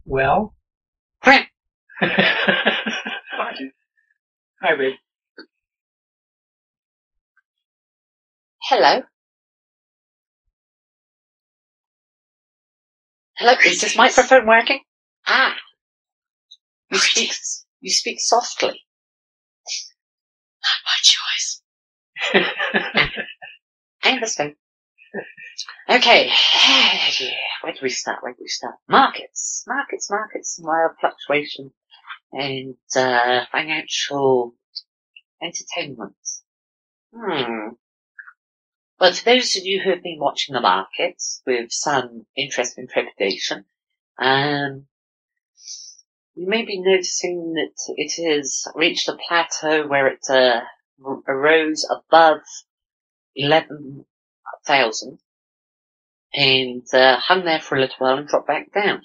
Well, Hi, hi, babe. hello. Hello, is this microphone working? Ah, you speak softly. Not my choice. I understand. Okay, where do we start? Markets, wild fluctuation, and financial entertainment. Well, to those of you who have been watching the markets with some interest and trepidation, you may be noticing that it has reached a plateau where it arose above 11,000 and hung there for a little while and dropped back down.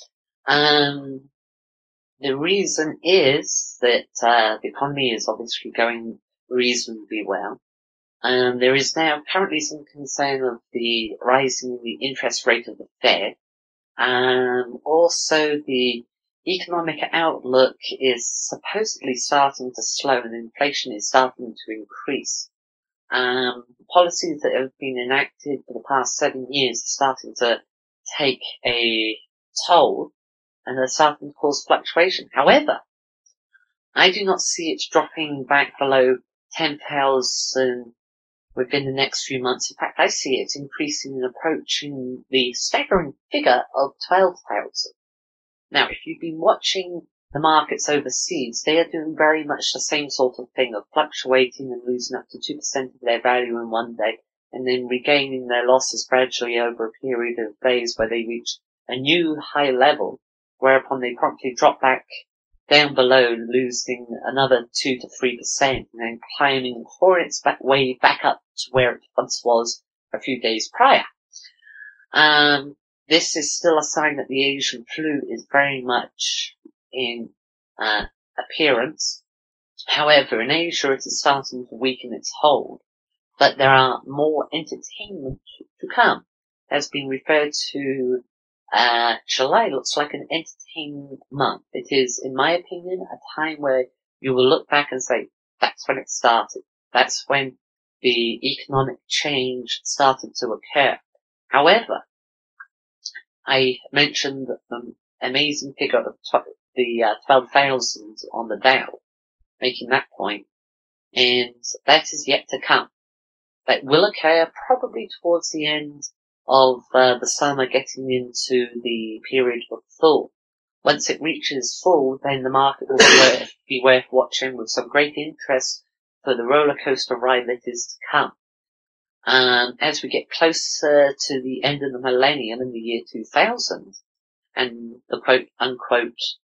The reason is that the economy is obviously going reasonably well. There is now currently some concern of the rising the interest rate of the Fed. Also, the economic outlook is supposedly starting to slow and inflation is starting to increase. Policies that have been enacted for the past 7 years are starting to take a toll and are starting to cause fluctuation. However, I do not see it dropping back below 10,000 within the next few months. In fact, I see it increasing and approaching the staggering figure of 12,000. Now, if you've been watching the markets overseas, they are doing very much the same sort of thing of fluctuating and losing up to 2% of their value in one day and then regaining their losses gradually over a period of days where they reach a new high level, whereupon they promptly drop back down below, losing another 2 to 3% and then climbing for its way back up to where it once was a few days prior. This is still a sign that the Asian flu is very much in appearance. However, in Asia it is starting to weaken its hold, but there are more entertainment to come. Has been referred to July looks like an entertainment month. It is, in my opinion, a time where you will look back and say, that's when it started. That's when the economic change started to occur. However, I mentioned the amazing figure of the 12,000 on the Dow, making that point, and that is yet to come. That will occur probably towards the end of the summer, getting into the period of full. Once it reaches full, then the market will be worth watching with some great interest for the roller coaster ride that is to come. As we get closer to the end of the millennium in the year 2000, and the quote unquote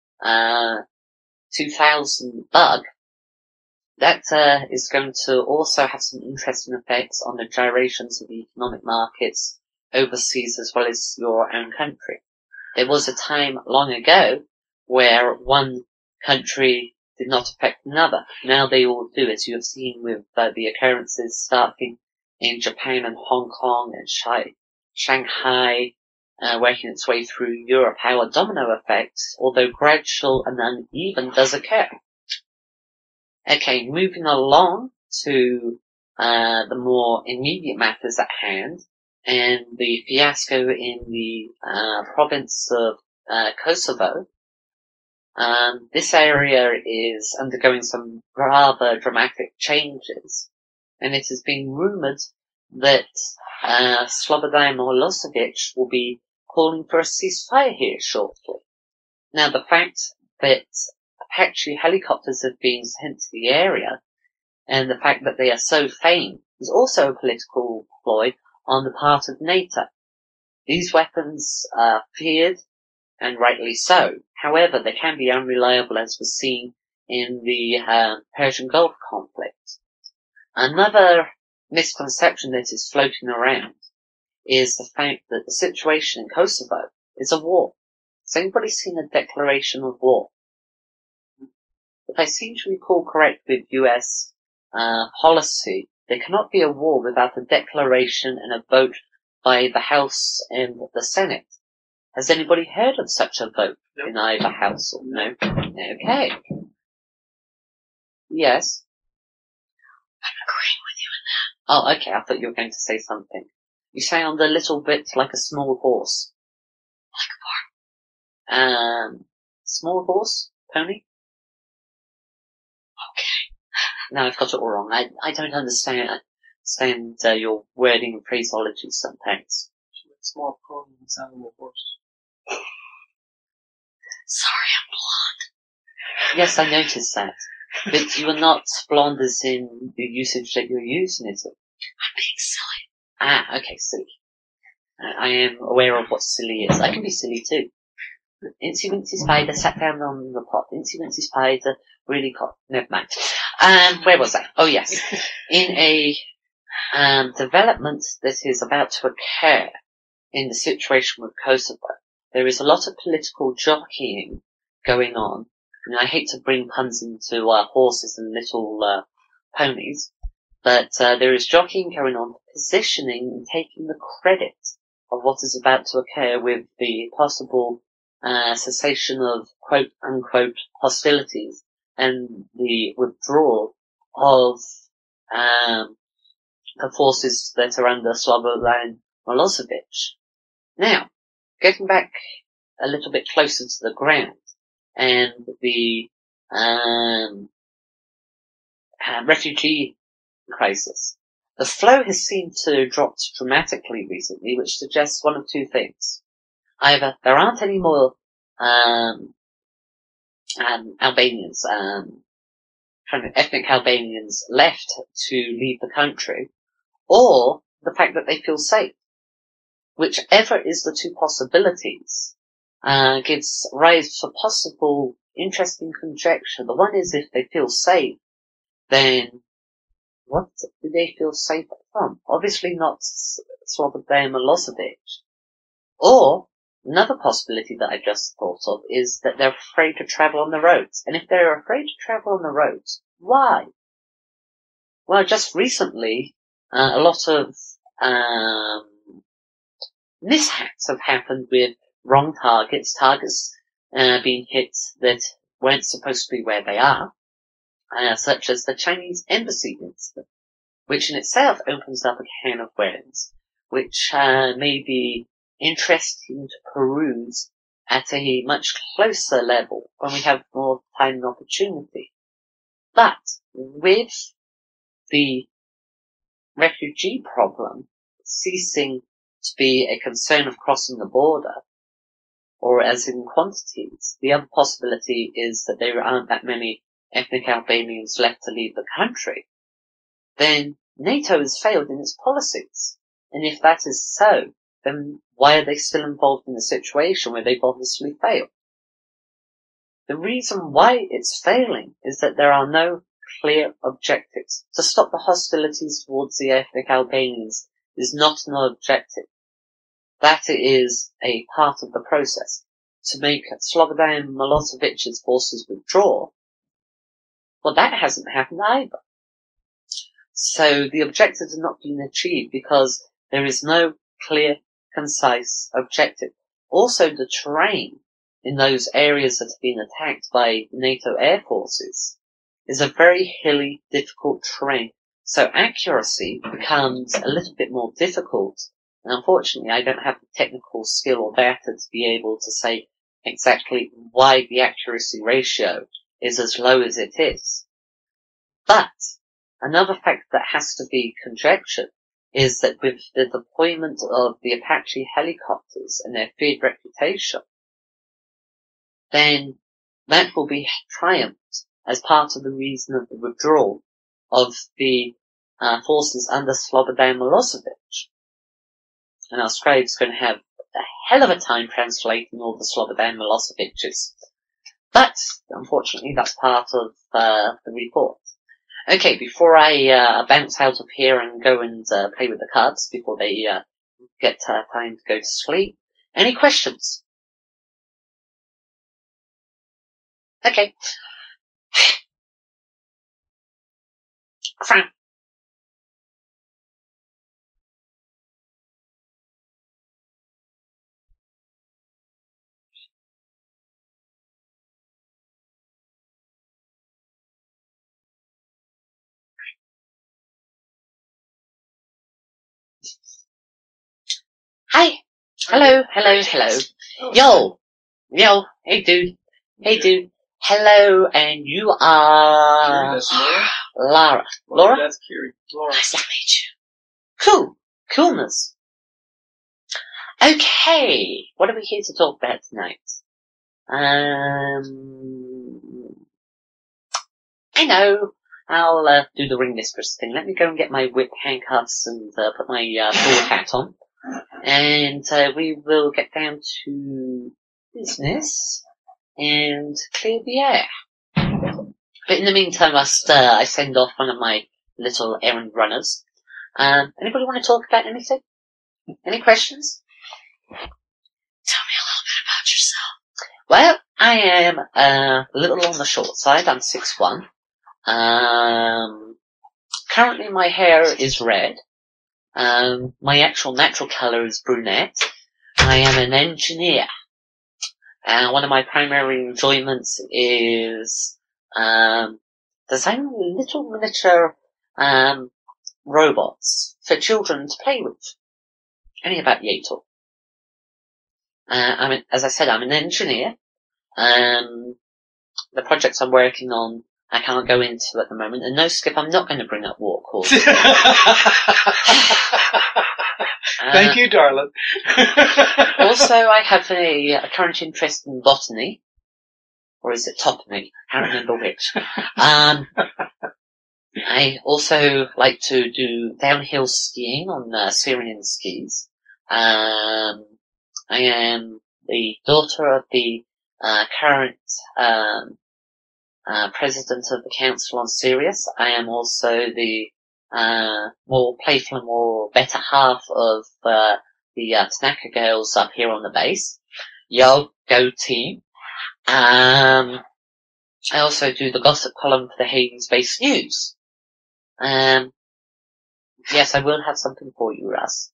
2000 bug, that is going to also have some interesting effects on the gyrations of the economic markets overseas as well as your own country. There was a time long ago where one country did not affect another. Now they all do, as you have seen with the occurrences starting in Japan and Hong Kong and Shanghai, working its way through Europe, how a domino effect, although gradual and uneven, does occur. Okay, moving along to the more immediate matters at hand, and the fiasco in the province of Kosovo. This area is undergoing some rather dramatic changes, and it has been rumoured that Slobodan Milosevic will be calling for a ceasefire here shortly. Now, the fact that Apache helicopters have been sent to the area, and the fact that they are so famed, is also a political ploy on the part of NATO. These weapons are feared, and rightly so. However, they can be unreliable, as was seen in the Persian Gulf conflict. Another misconception that is floating around is the fact that the situation in Kosovo is a war. Has anybody seen a declaration of war? If I seem to recall correctly with US policy, there cannot be a war without a declaration and a vote by the House and the Senate. Has anybody heard of such a vote No. in either house or no? Okay. Yes. I'm agreeing with you in that. Oh, okay. I thought you were going to say something. You sound a little bit like a small horse. Like a barn. Small horse? Pony? Okay. No, I've got it all wrong. I don't understand your wording and phraseology sometimes. Small pony and sound horse. Sorry, I'm blonde. Yes, I noticed that. But you are not blonde as in the usage that you're using, is it? I'm being silly. Ah, okay, silly. I am aware of what silly is. I can be silly too. Incy Wincy Spider sat down on the pot. Incy Wincy Spider really got... Never mind. Where was I? Oh, yes. In a development that is about to occur in the situation with Kosovo, there is a lot of political jockeying going on. And I hate to bring puns into horses and little ponies, but there is jockeying going on, positioning and taking the credit of what is about to occur with the possible cessation of quote-unquote hostilities and the withdrawal of the forces that are under Slobodan Milosevic. Now, getting back a little bit closer to the ground, and the refugee crisis. The flow has seemed to have dropped dramatically recently, which suggests one of two things. Either there aren't any more Albanians, kind of ethnic Albanians left to leave the country, or the fact that they feel safe. Whichever is the two possibilities, gives rise to possible interesting conjecture. The one is if they feel safe, then what do they feel safe from? Obviously not Slobodan Milosevic. Or, another possibility that I just thought of is that they're afraid to travel on the roads. And if they're afraid to travel on the roads, why? Well, just recently, a lot of mishaps have happened with wrong targets being hit that weren't supposed to be where they are, such as the Chinese embassy incident, which in itself opens up a can of worms, which may be interesting to peruse at a much closer level when we have more time and opportunity. But with the refugee problem ceasing to be a concern of crossing the border, or as in quantities, the other possibility is that there aren't that many ethnic Albanians left to leave the country, then NATO has failed in its policies. And if that is so, then why are they still involved in a situation where they've obviously failed? The reason why it's failing is that there are no clear objectives. To stop the hostilities towards the ethnic Albanians is not an objective. That is a part of the process. To make Slobodan Milosevic's forces withdraw, well, that hasn't happened either. So the objectives are not being achieved because there is no clear, concise objective. Also, the terrain in those areas that have been attacked by NATO air forces is a very hilly, difficult terrain. So accuracy becomes a little bit more difficult. And unfortunately, I don't have the technical skill or data to be able to say exactly why the accuracy ratio is as low as it is. But another fact that has to be conjectured is that with the deployment of the Apache helicopters and their feared reputation, then that will be triumphed as part of the reason of the withdrawal of the forces under Slobodan Milosevic. And our scribe's going to have a hell of a time translating all the Slobodan Milosevic's. But, unfortunately, that's part of the report. Okay, before I bounce out of here and go and play with the cards before they get time to go to sleep, any questions? Okay. Fran. Hi. Hello. Yo. Hey, dude. Hello, and you are... That's Laura. Lara. Laura? That's Kiri. Laura. Nice to meet you. Cool. Coolness. Okay. What are we here to talk about tonight? I know. I'll do the ring mistress thing. Let me go and get my whip, handcuffs, and put my sword hat on. And we will get down to business and clear the air. But in the meantime, I send off one of my little errand runners. Anybody want to talk about anything? Any questions? Tell me a little bit about yourself. Well, I am a little on the short side. I'm 6'1". Currently my hair is red. My actual natural colour is brunette. I am an engineer. One of my primary enjoyments is designing little miniature robots for children to play with. Only about the age. As I said, I'm an engineer. The projects I'm working on, I can't go into at the moment. And no, Skip, I'm not going to bring up war calls. Thank you, darling. Also, I have a current interest in botany. Or is it topony? I can't remember which. I also like to do downhill skiing on Syrian skis. I am the daughter of the current president of the council on Sirius. I am also the more playful and more better half of the Tanaka girls up here on the base. Yo, go team. I also do the gossip column for the Hayden's Base News. Yes, I will have something for you, Russ.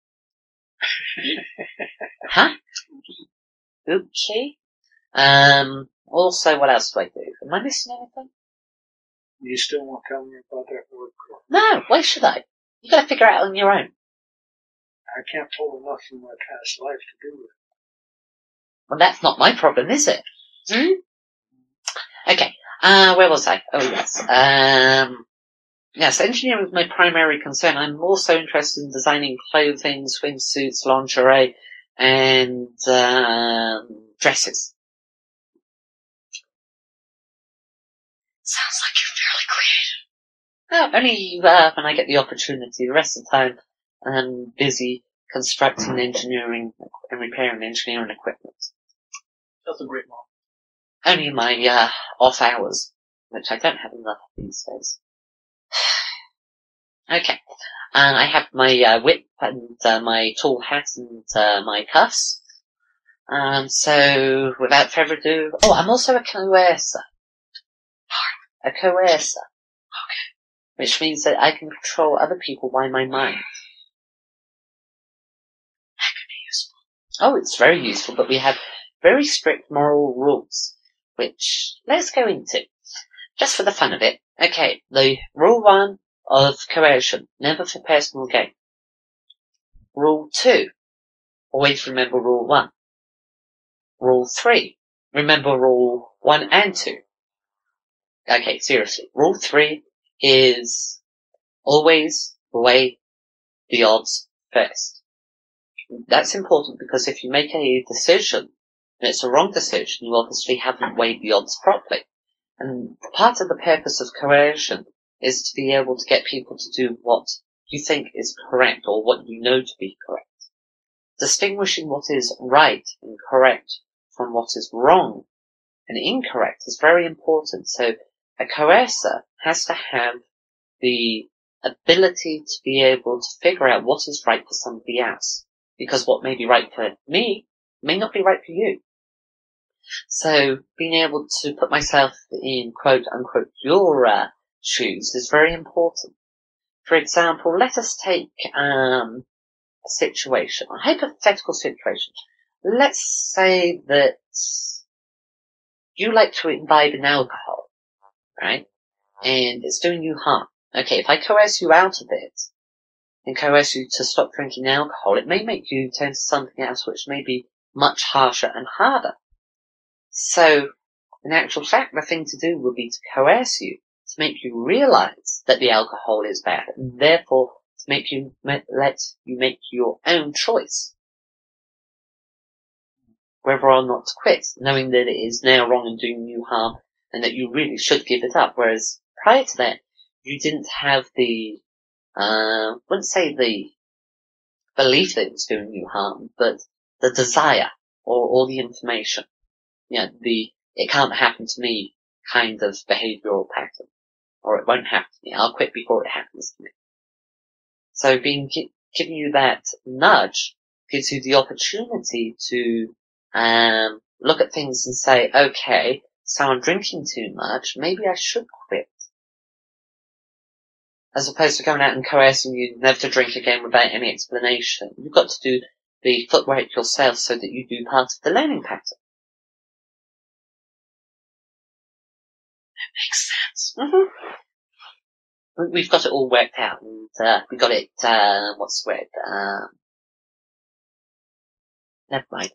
Huh? Okay. Also, what else do I do? Am I missing anything? You still want to tell me about that work? No, why should I? You gotta figure it out on your own. I can't pull enough from my past life to do it. Well, that's not my problem, is it? Okay. Where was I? Oh, yes. Yes, engineering is my primary concern. I'm also interested in designing clothing, swimsuits, lingerie, and dresses. Sounds like you're fairly creative. Only when I get the opportunity. The rest of the time, I'm busy constructing engineering and repairing engineering equipment. That's a great mom. Only in my off hours, which I don't have enough of these days. Okay. And I have my whip and my tall hat and my cuffs. So, without further ado... Oh, I'm also a coercer. A coercer. Okay. Which means that I can control other people by my mind. That could be useful. Oh, it's very useful, but we have very strict moral rules, which let's go into. Just for the fun of it. Okay, the rule 1 of coercion, never for personal gain. Rule 2, always remember rule 1. Rule 3, remember rule 1 and 2. Okay, seriously. Rule 3 is always weigh the odds first. That's important because if you make a decision and it's a wrong decision, you obviously haven't weighed the odds properly. And part of the purpose of coercion is to be able to get people to do what you think is correct or what you know to be correct. Distinguishing what is right and correct from what is wrong and incorrect is very important. So a coercer has to have the ability to be able to figure out what is right for somebody else. Because what may be right for me may not be right for you. So being able to put myself in quote unquote your shoes is very important. For example, let us take a situation, a hypothetical situation. Let's say that you like to imbibe in alcohol, right? And it's doing you harm. Okay, if I coerce you out of it, and coerce you to stop drinking alcohol, it may make you turn to something else which may be much harsher and harder. So, in actual fact, the thing to do would be to coerce you, to make you realize that the alcohol is bad, and therefore to make you let you make your own choice whether or not to quit, knowing that it is now wrong and doing you harm, and that you really should give it up. Whereas prior to that, you didn't have the, wouldn't say the belief that it was doing you harm, but the desire or the information. Yeah, the it can't happen to me kind of behavioural pattern, or it won't happen to me. I'll quit before it happens to me. So giving you that nudge gives you the opportunity to look at things and say, okay, so I'm drinking too much, maybe I should quit. As opposed to going out and coercing you never to drink again without any explanation. You've got to do the footwork yourself so that you do part of the learning pattern. That makes sense. Mm-hmm. We've got it all worked out, and we got it, what's the word? Never mind.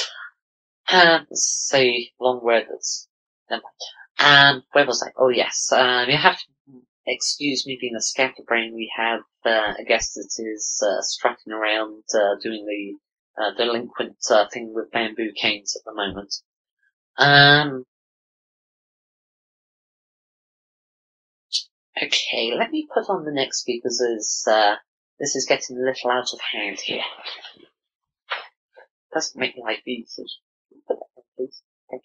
Say long word that's, never mind. Where was I? Oh yes, you have to excuse me being a scatterbrain. We have, a guest that is, strutting around, doing the, delinquent, thing with bamboo canes at the moment. Okay, let me put on the next speakers as, this is getting a little out of hand here. Doesn't make life easy. Put that on, please. Thank you.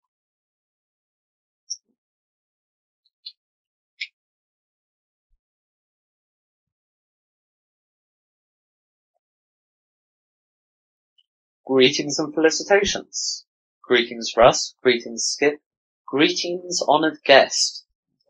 Greetings and felicitations. Greetings Russ, greetings Skip, greetings honoured guest.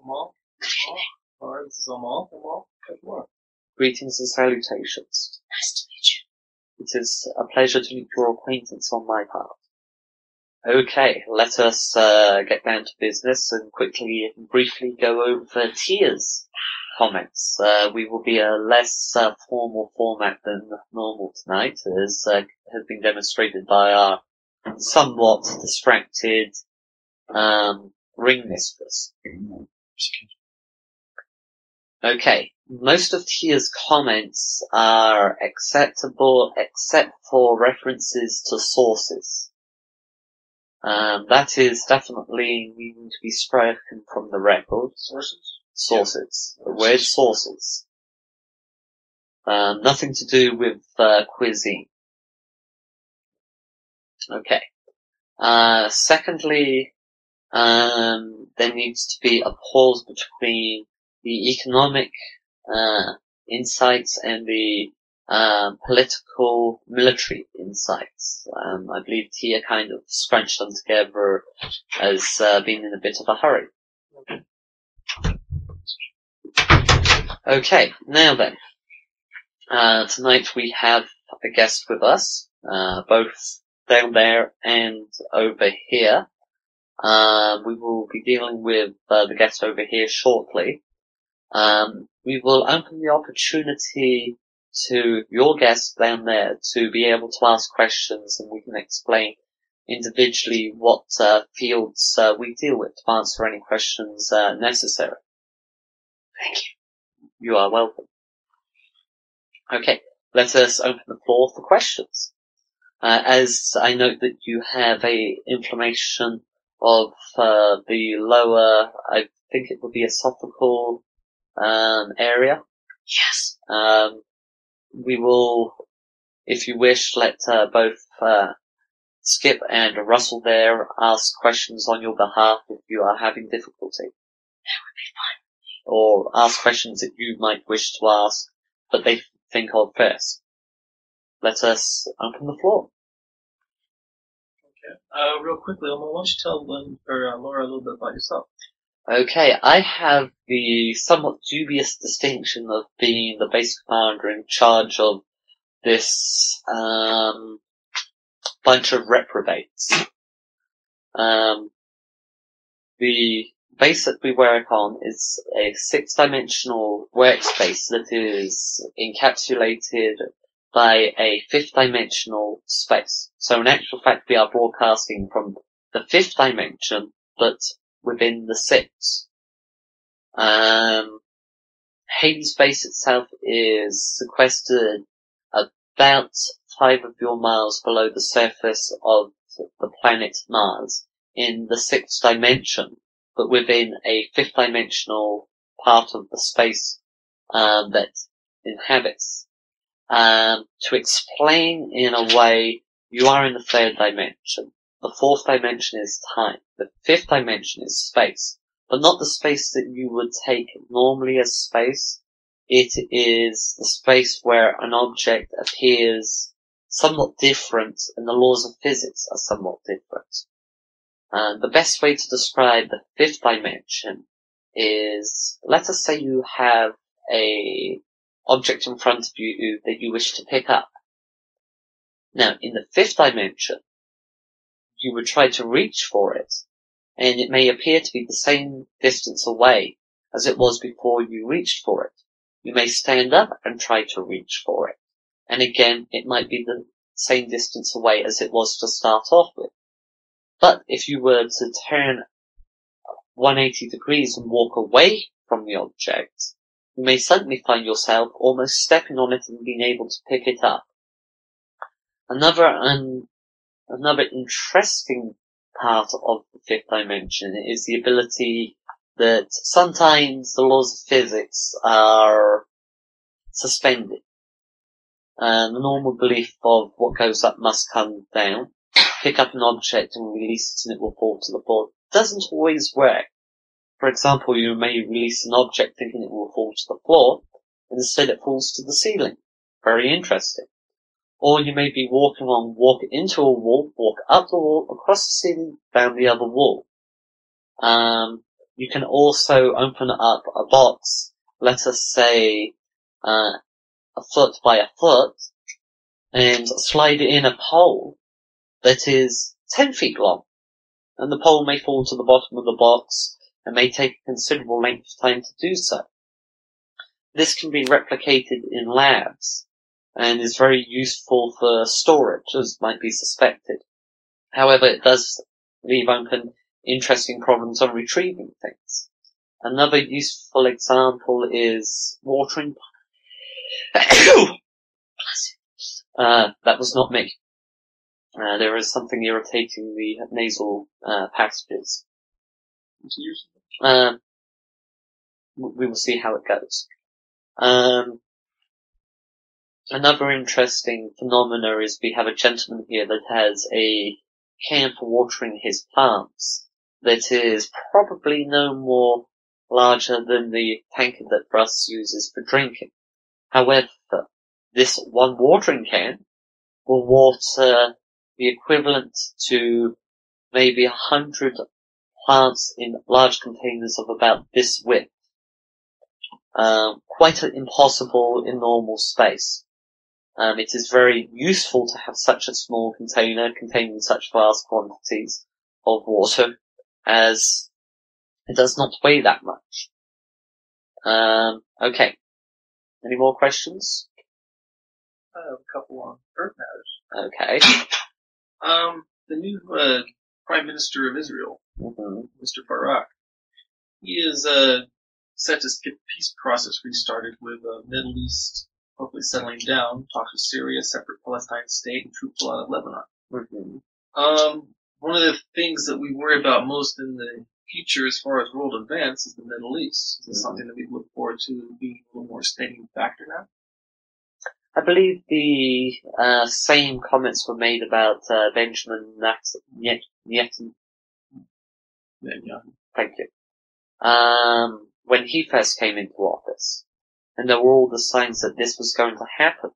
Greetings and salutations. Nice to meet you. It is a pleasure to make your acquaintance on my part. Okay, let us get down to business and quickly and briefly go over Tia's comments. We will be a less formal format than normal tonight, as has been demonstrated by our somewhat distracted ring mistress. Okay, most of Tia's comments are acceptable except for references to sources. That is definitely needing to be stricken from the record. Sources. The word sources. Nothing to do with cuisine. Okay. Secondly, there needs to be a pause between the economic insights and the political military insights. I believe Tia kind of scrunched them together as being in a bit of a hurry. Okay, now then. Tonight we have a guest with us, both down there and over here. We will be dealing with the guest over here shortly. We will open the opportunity to your guests down there to be able to ask questions, and we can explain individually what fields we deal with to answer any questions necessary. Thank you. You are welcome. Okay, let us open the floor for questions. As I note that you have a inflammation of the lower, I think it would be esophageal area. Yes. We will, if you wish, let both Skip and Russell there ask questions on your behalf if you are having difficulty. That would be fine. Or ask questions that you might wish to ask, but they think of first. Let us open the floor. Okay. Real quickly, why don't you tell Laura a little bit about yourself? Okay, I have the somewhat dubious distinction of being the base commander in charge of this bunch of reprobates. The base that we work on is a 6-dimensional workspace that is encapsulated by a 5th-dimensional space. So in actual fact, we are broadcasting from the 5th dimension, but within the 6th. Hades base itself is sequestered about 5 of your miles below the surface of the planet Mars in the 6th dimension, but within a 5th dimensional part of the space that inhabits. To explain in a way, you are in the 3rd dimension. The 4th dimension is time. The 5th dimension is space. But not the space that you would take normally as space. It is the space where an object appears somewhat different and the laws of physics are somewhat different. And the best way to describe the 5th dimension is, let us say you have a object in front of you that you wish to pick up. Now, in the 5th dimension, you would try to reach for it, and it may appear to be the same distance away as it was before you reached for it. You may stand up and try to reach for it, and again, it might be the same distance away as it was to start off with. But if you were to turn 180 degrees and walk away from the object, you may suddenly find yourself almost stepping on it and being able to pick it up. Another interesting part of the 5th dimension is the ability that sometimes the laws of physics are suspended. The normal belief of what goes up must come down. Pick up an object and release it and it will fall to the floor doesn't always work. For example, you may release an object thinking it will fall to the floor, and instead it falls to the ceiling. Very interesting. Or you may be walk into a wall, walk up the wall, across the ceiling, down the other wall. You can also open up a box, let us say, a foot by a foot, and slide in a pole that is 10 feet long. And the pole may fall to the bottom of the box, and may take a considerable length of time to do so. This can be replicated in labs, and is very useful for storage, as might be suspected. However, it does leave open interesting problems on retrieving things. Another useful example is watering. That was not me. There is something irritating the nasal passages. We will see how it goes. Another interesting phenomena is we have a gentleman here that has a can for watering his plants that is probably no more larger than the tanker that Russ uses for drinking. However, this one watering can will water the equivalent to maybe 100 plants in large containers of about this width. Quite impossible in normal space. It is very useful to have such a small container containing such vast quantities of water, as it does not weigh that much. Okay. Any more questions? I have a couple on Earth matters. Okay. The new Prime Minister of Israel, Mr. Barak, he is set to get the peace process restarted with the Middle East hopefully settling down, talks with Syria, separate Palestine state, and troops out of Lebanon. One of the things that we worry about most in the future as far as world events is the Middle East. Is this something that we look forward to being a little more steady factor now? I believe the same comments were made about Benjamin Netanyahu. Thank you. When he first came into office, and there were all the signs that this was going to happen.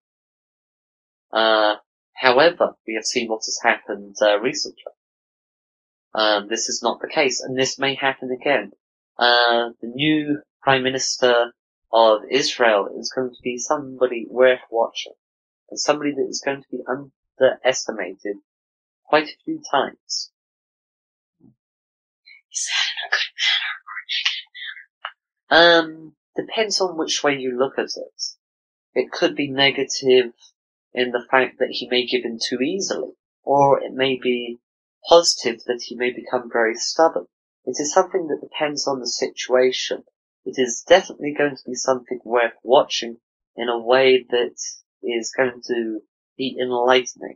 However, we have seen what has happened recently. This is not the case, and this may happen again. The new Prime Minister of Israel is going to be somebody worth watching, and somebody that is going to be underestimated quite a few times. Is that in a good Depends on which way you look at it. It could be negative in the fact that he may give in too easily, or it may be positive that he may become very stubborn. It is something that depends on the situation. It is definitely going to be something worth watching in a way that is going to be enlightening.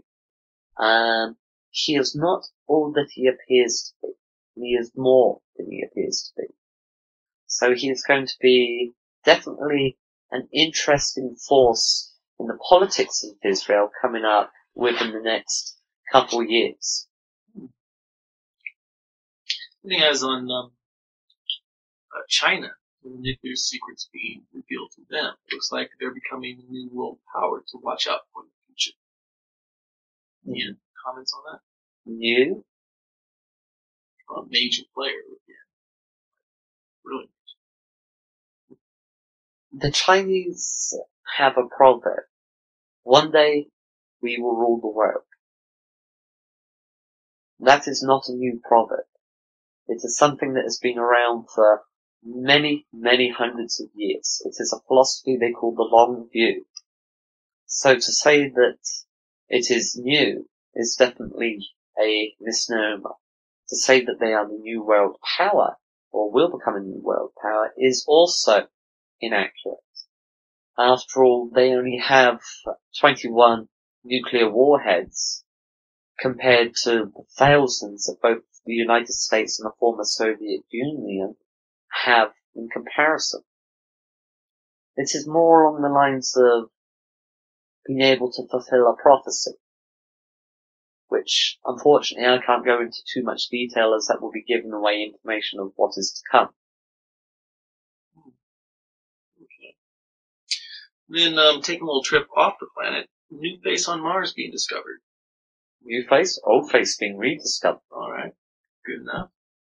He is not all that he appears to be. He is more than he appears to be. So he is going to be definitely an interesting force in the politics of Israel coming up within the next couple of years. I think as on China, the nuclear secrets being revealed to them, it looks like they're becoming a new world power to watch out for in the future. Any comments on that? New? A major player, yeah. Really. The Chinese have a proverb. One day, we will rule the world. That is not a new proverb. It is something that has been around for many, many hundreds of years. It is a philosophy they call the long view. So to say that it is new is definitely a misnomer. To say that they are the new world power, or will become a new world power, is also inaccurate. After all, they only have 21 nuclear warheads compared to the thousands that both the United States and the former Soviet Union have in comparison. It is more along the lines of being able to fulfill a prophecy, which unfortunately I can't go into too much detail as that will be giving away information of what is to come. Okay. Then taking a little trip off the planet, new face on Mars being discovered. New face, old face being rediscovered. Alright, good enough.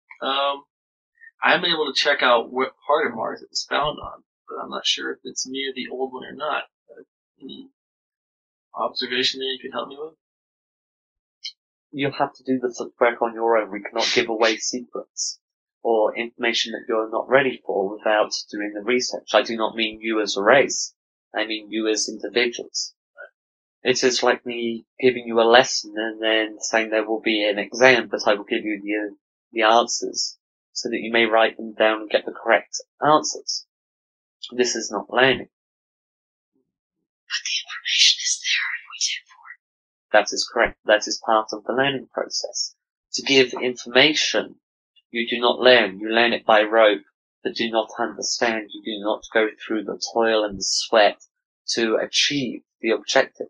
I haven't been able to check out what part of Mars it was found on, but I'm not sure if it's near the old one or not. Any observation there you could help me with? You'll have to do the work on your own. We cannot give away secrets or information that you're not ready for without doing the research. I do not mean you as a race. I mean you as individuals. It is like me giving you a lesson and then saying there will be an exam, but I will give you the answers so that you may write them down and get the correct answers. This is not learning. But the information is there if we dig for it. That is correct. That is part of the learning process. To give information, you do not learn. You learn it by rote, but do not understand. You do not go through the toil and the sweat to achieve the objective.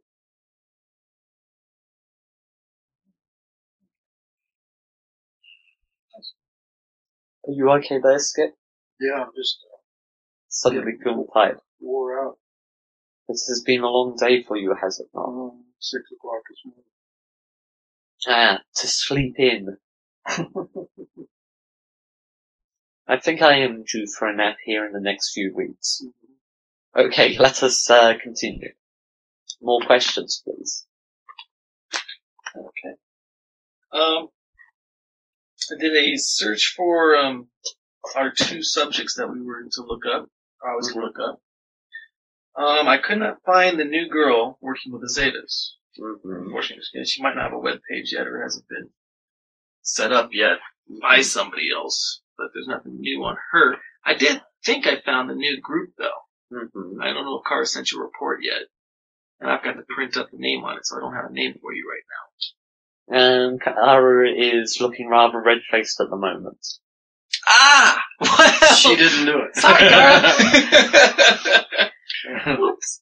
Are you okay there, Skip? Yeah, I'm just Suddenly feeling tired. wore out. This has been a long day for you, has it not? 6 o'clock this morning. To sleep in. I think I am due for a nap here in the next few weeks. Okay, let us continue. More questions, please. Okay. I did a search for our two subjects that we were to look up. I was to look up. I could not find the new girl working with the Zetas. Unfortunately, she might not have a web page yet, or hasn't been set up yet by somebody else. But there's nothing new on her. I did think I found the new group though. I don't know if Kara sent you a report yet, and I've got to print up the name on it, so I don't have a name for you right now. Kara is looking rather red-faced at the moment. Ah! Well, She didn't do it. sorry, Kara. Whoops.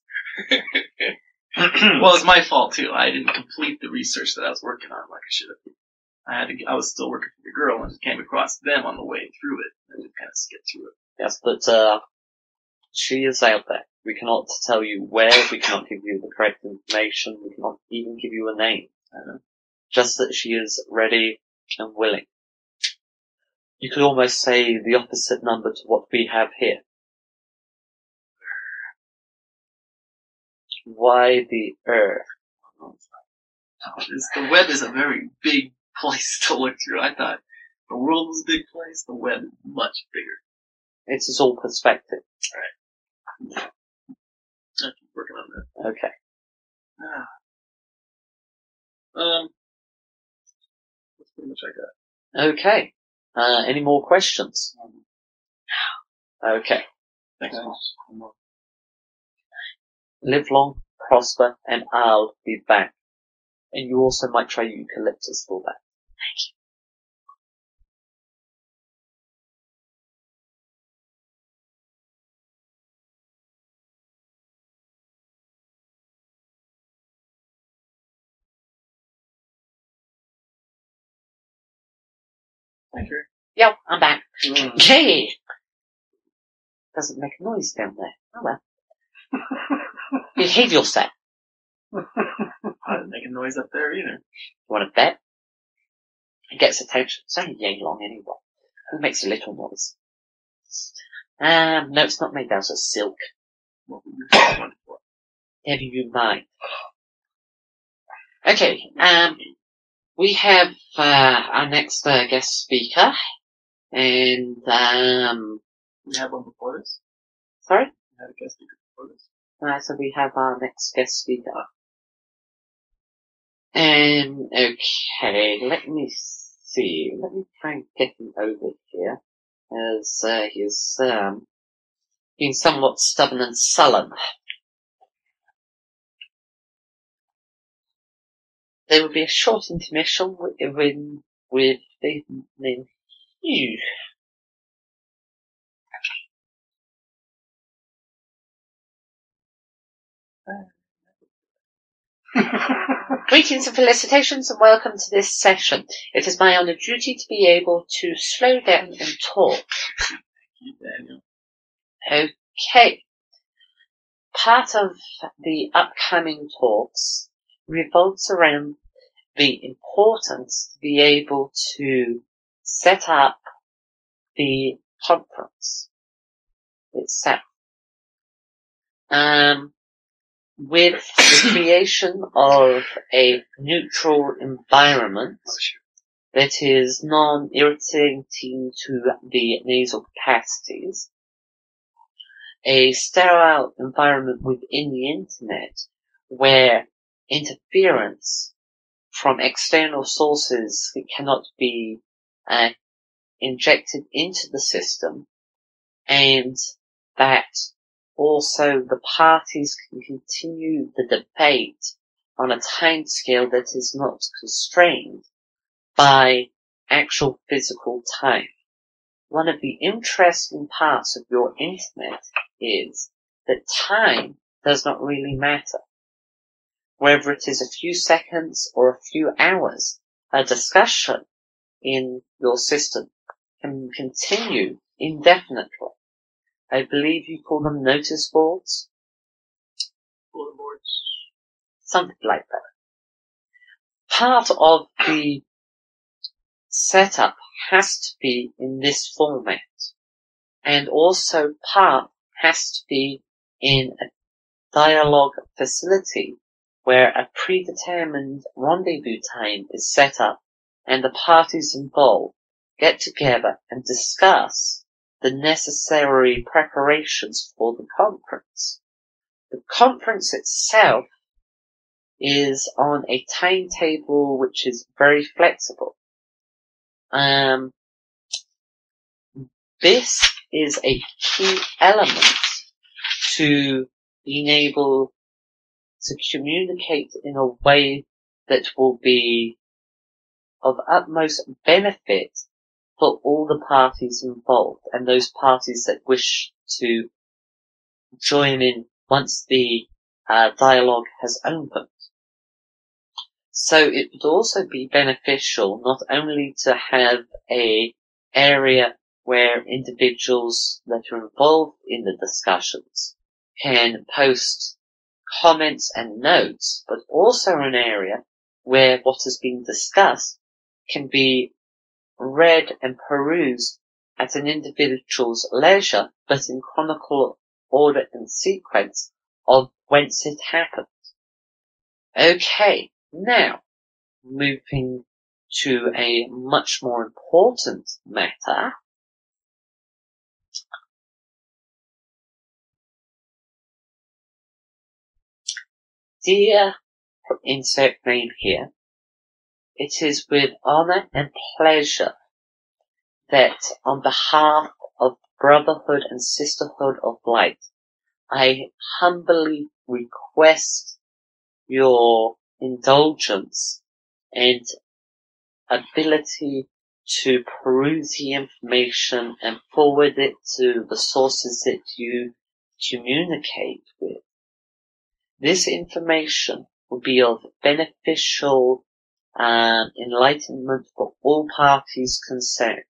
Well, it's my fault too. I didn't complete the research that I was working on like I should have. I was still working for the girl and came across them on the way through it. I just kind of skipped through it. Yes, but she is out there. We cannot tell you where, we cannot give you the correct information, we cannot even give you a name. Just that she is ready and willing. You could almost say the opposite number to what we have here. Why the Earth? The web is a very big place to look through. I thought The world is a big place, the web is much bigger. It is all perspective. I'll keep working on that. Okay. That's pretty much I got. Okay. Any more questions? Okay. Thanks. Live long, prosper, and I'll be back. And you also might try eucalyptus for that. Thank you. Yep, I'm back. Mm. Gee! Doesn't make a noise down there. Oh well. Behave yourself. I didn't make a noise up there either. Want to bet? It gets attention. It's only yay long anyway. It makes a little noise. No, it's not made out of silk. What would you have one for? Never you mind. Okay, we have, our next, guest speaker. And, We had one before this? sorry? We had a guest speaker before this? So we have our next guest speaker. Okay, let me see. Let me try and get him over here. As, he's, being somewhat stubborn and sullen. There will be a short intermission with the name Hugh. Greetings and felicitations and welcome to this session. It is my honored duty to be able to slow down and talk. Thank you, Daniel. Okay. Part of the upcoming talks revolves around the importance to be able to set up the conference itself. With the creation of a neutral environment that is non-irritating to the nasal capacities, a sterile environment within the internet where interference from external sources cannot be injected into the system, and that also the parties can continue the debate on a timescale that is not constrained by actual physical time. One of the interesting parts of your internet is that time does not really matter. Whether it is a few seconds or a few hours, a discussion in your system can continue indefinitely. I believe you call them notice boards? Bulletin boards. Something like that. Part of the setup has to be in this format. And also part has to be in a dialogue facility where a predetermined rendezvous time is set up and the parties involved get together and discuss the necessary preparations for the conference. The conference itself is on a timetable which is very flexible. This is a key element to being able to communicate in a way that will be of utmost benefit for all the parties involved and those parties that wish to join in once the dialogue has opened. So it would also be beneficial not only to have a area where individuals that are involved in the discussions can post comments and notes, but also an area where what has been discussed can be read and perused at an individual's leisure, but in chronicle order and sequence of whence it happened. Okay, now, moving to a much more important matter. Dear insert name here, it is with honour and pleasure that on behalf of Brotherhood and Sisterhood of Light, I humbly request your indulgence and ability to peruse the information and forward it to the sources that you communicate with. This information will be of beneficial enlightenment for all parties concerned.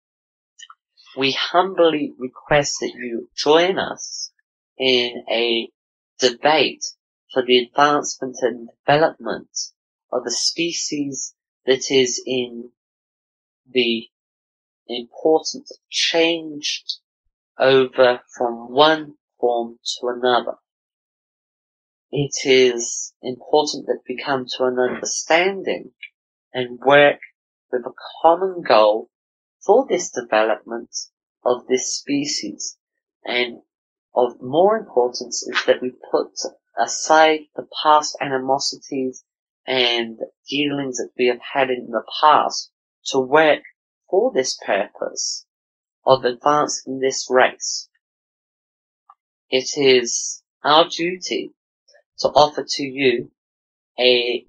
We humbly request that you join us in a debate for the advancement and development of a species that is in the important change over from one form to another. It is important that we come to an understanding and work with a common goal for this development of this species. And of more importance is that we put aside the past animosities and dealings that we have had in the past to work for this purpose of advancing this race. It is our duty to offer to you a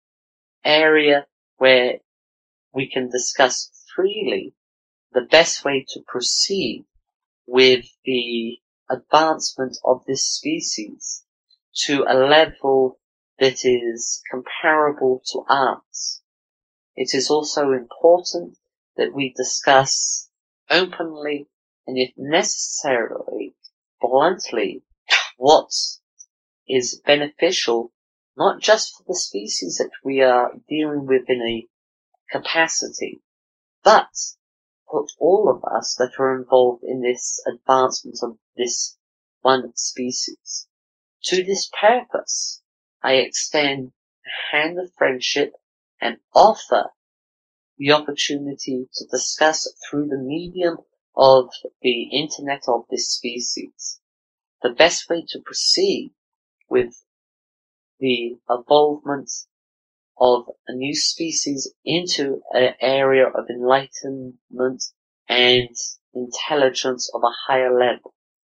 area where we can discuss freely the best way to proceed with the advancement of this species to a level that is comparable to ours. It is also important that we discuss openly and if necessarily bluntly what is beneficial not just for the species that we are dealing with in a capacity, but for all of us that are involved in this advancement of this one species. To this purpose, I extend a hand of friendship and offer the opportunity to discuss through the medium of the internet of this species the best way to proceed with the evolvement of a new species into an area of enlightenment and intelligence of a higher level.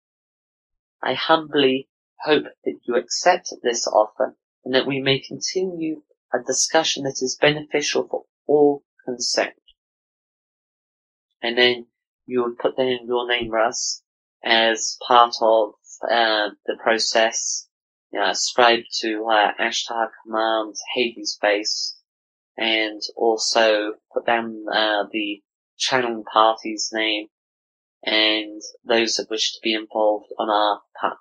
I humbly hope that you accept this offer and that we may continue a discussion that is beneficial for all concerned. And then you would put down your name, Russ, as part of the process. Ascribe to Ashtar Command, Hades Base, and also put down the channeling party's name and those that wish to be involved on our part.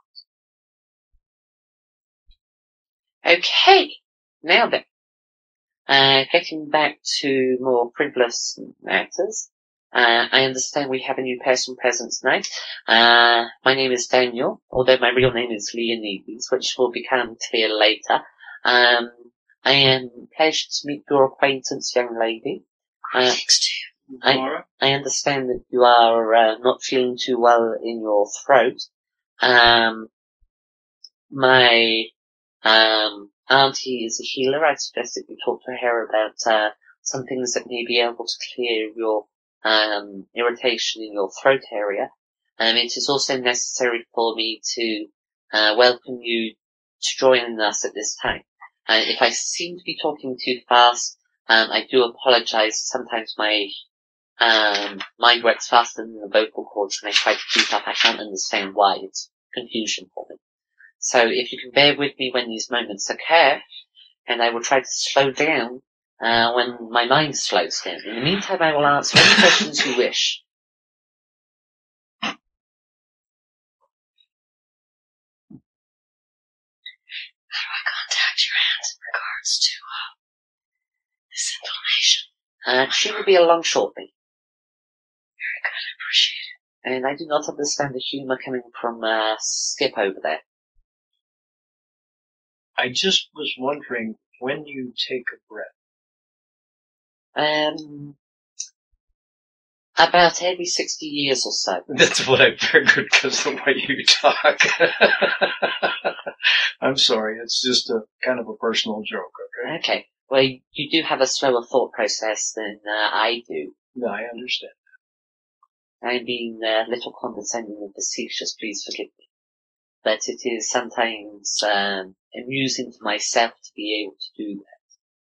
Okay, now then, getting back to more frivolous matters. I understand we have a new person present tonight. My name is Daniel, although my real name is Leonides, which will become clear later. I am pleased to meet your acquaintance, young lady. Thanks to you, Laura. I understand that you are not feeling too well in your throat. My auntie is a healer. I suggest that you talk to her about some things that may be able to clear your irritation in your throat area. It is also necessary for me to welcome you to join us at this time. If I seem to be talking too fast, I do apologize. Sometimes my mind works faster than the vocal cords when I try to keep up. I can't understand why. It's confusion for me. So if you can bear with me when these moments occur, and I will try to slow down when my mind slows down. In the meantime, I will answer any questions you wish. How do I contact your aunt in regards to this information? She will be along shortly. Very good, I appreciate it. And I do not understand the humour coming from Skip over there. I just was wondering when you take a breath. About every 60 years or so. That's what I figured because of the way you talk. I'm sorry, it's just a kind of a personal joke, okay? Okay. Well, you do have a slower thought process than I do. No, I understand. I'm being a little condescending and facetious, please forgive me. But it is sometimes amusing for myself to be able to do that.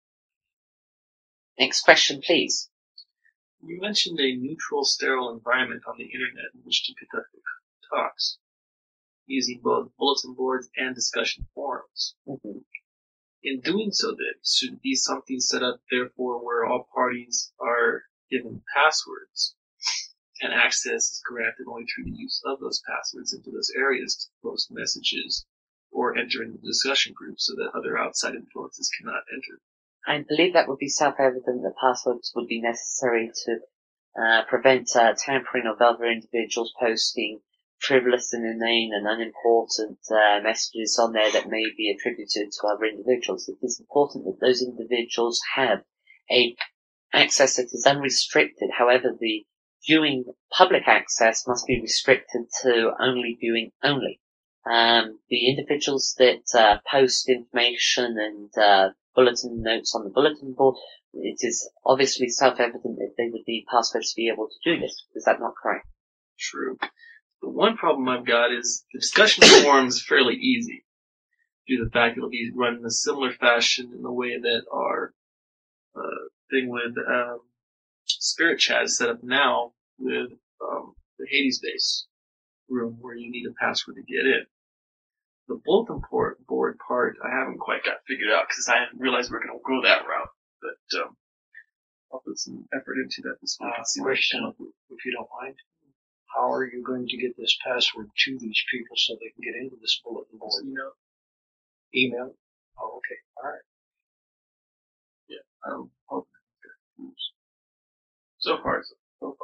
Next question, please. You mentioned a neutral, sterile environment on the internet in which to conduct talks, using both bulletin boards and discussion forums. Mm-hmm. In doing so, then, should be something set up, therefore, where all parties are given passwords, and access is granted only through the use of those passwords into those areas to post messages or enter into the discussion group so that other outside influences cannot enter. I believe that would be self-evident that passwords would be necessary to prevent tampering of other individuals posting frivolous and inane and unimportant messages on there that may be attributed to other individuals. It is important that those individuals have a access that is unrestricted. However, the viewing public access must be restricted to only viewing only. The individuals that post information and bulletin notes on the bulletin board, it is obviously self-evident that they would need passwords to be able to do this. Is that not correct? True. The one problem I've got is the discussion forum is fairly easy due to the fact that it'll be run in a similar fashion in the way that our thing with Spirit Chat is set up now with the Hades base room where you need a password to get in. The bulletin board part I haven't quite got figured out because I hadn't realized we were going to go that route. But I'll put some effort into that this week and see what I can come up with. If you don't mind. How are you going to get this password to these people so they can get into this bulletin board? Email? Oh, okay. All right. Yeah, I'm hoping to. So far, so good.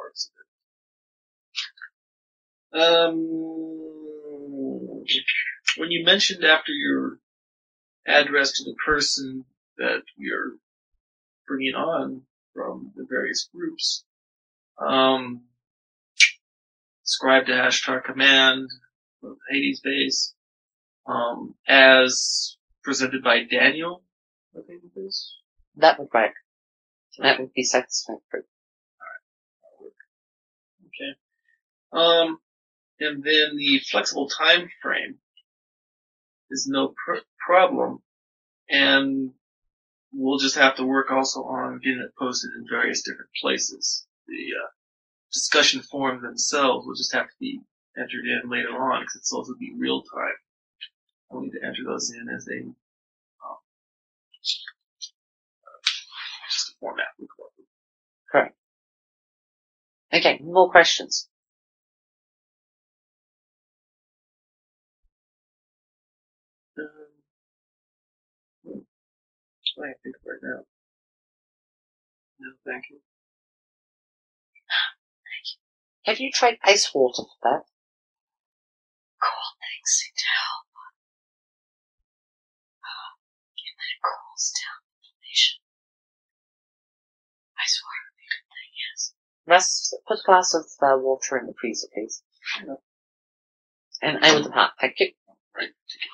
When you mentioned after your address to the person that you're bringing on from the various groups, describe the # command of Hades base, as presented by Daniel, I think it is. That would work. That would be satisfactory. Okay. And then the flexible time frame is no problem, and we'll just have to work also on getting it posted in various different places. The discussion forums themselves will just have to be entered in later on because it's also be real time. I'll need to enter those in as a just a format. Correct. Okay, more questions. I think right now. No, thank you. Have you tried ice water for that? Cold things seem to help. Give that it cools down inflammation. Ice water would be a good thing, yes. Russ, put a glass of water in the freezer, please. Yeah. And I will depart. Thank you. Right.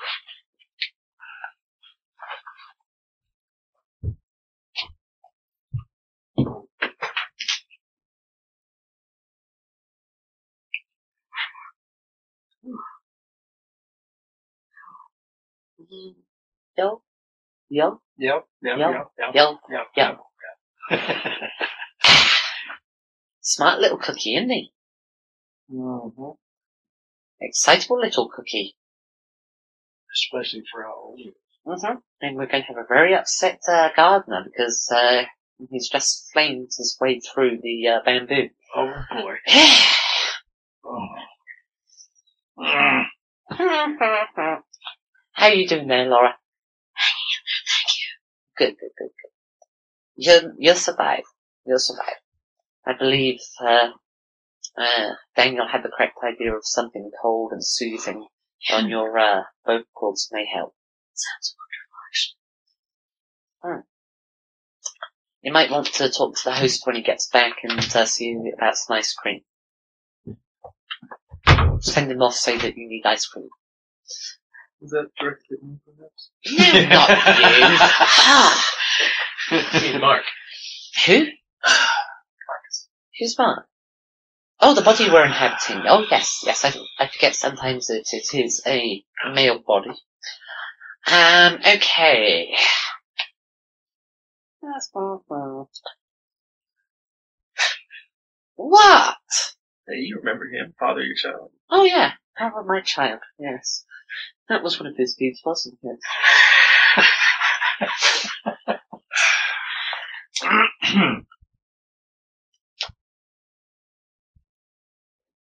Yo? Yo? Yep. Yo? Smart little cookie, isn't he? Mm-hmm. Excitable little cookie. Especially for Halloween. Mm-hmm. And we're going to have a very upset gardener because he's just flamed his way through the bamboo. Oh boy. How are you doing there, Laura? Thank you. Good. You'll survive. I believe Daniel had the correct idea of something cold and soothing on your vocal cords may help. Sounds wonderful, actually. You might want to talk to the host when he gets back and see about some ice cream. Send him off, say that you need ice cream. Is that directed at me, perhaps? No, not you. Mark. Who? Marcus. Who's Mark? Oh, the body we're inhabiting. Oh, yes. I forget sometimes that it is a male body. Okay. That's well. What? Hey, you remember him, father of your child. Oh, yeah. Power of my child, yes. That was one of his deeds, wasn't it?